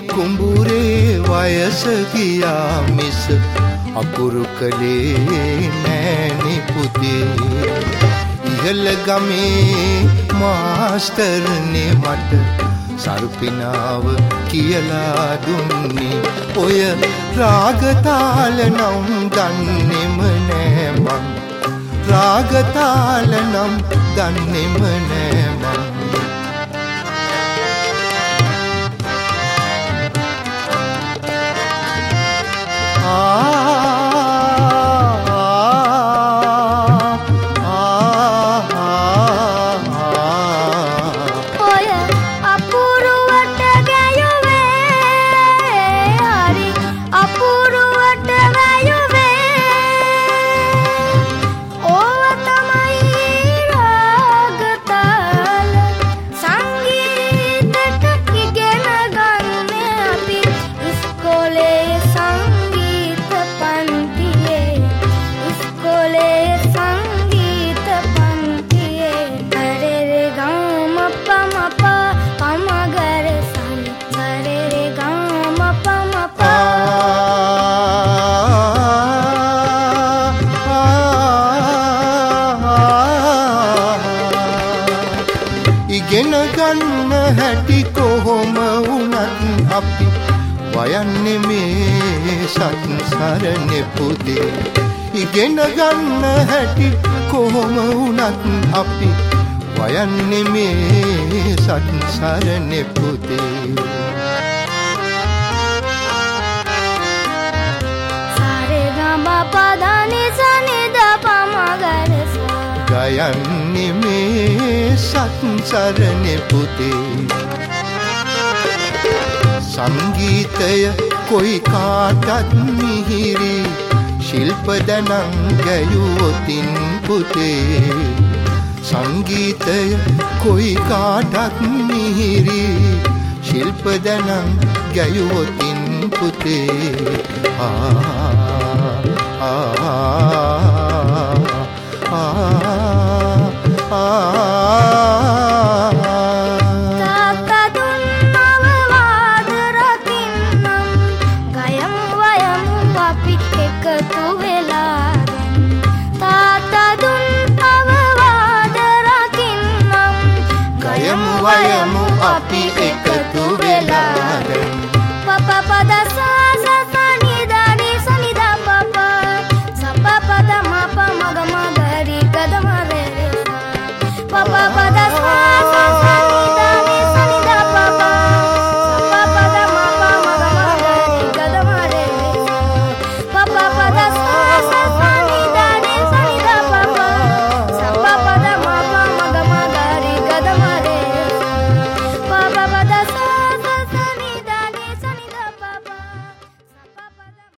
කුඹුරේ වයස ගියා මිස අකුරු කලේ නෑනේ පුතේ. ඉහළ ගමේ මාස්ටර්නේ මට සරුපිනාව කියලා දුන්නේ. ඔය රාගතාල නම් දන්නේම නෑ මං. රාගතාල නම් දන්නේම නෑ මං. ඉගෙන ගන්න හැටි කොහොම වුණත් අපි වයන්නේ මේ සංසාරනේ පුතේ. ඉගෙන ගන්න හැටි කොහොම වුණත් අපි වයන්නේ මේ සංසාරනේ පුතේ. සාරේ ගම පදනි සනිද පමගරස ගයන්නේ මේ සංසාරනේ පුතේ. සංගීතය කොයි කාටත් මිහිරි ශිල්ප දනං ගැයුවොතින් පුතේ. සංගීතය කොයි කාටත් මිහිරි ශිල්ප දනං ගැයුවොතින් පුතේ. තාත්තා දුන්නව වාද රකින්නම් ගයමු වයමු අපි එකතු වෙලා. තාත්තා දුන්නව වාද රකින්නම් ගයමු වයමු අපි එකතු වෙලා. පප පද සා සනිදානි සනිදා පප සප පද මප මග මගරි ගද මරේ පප පද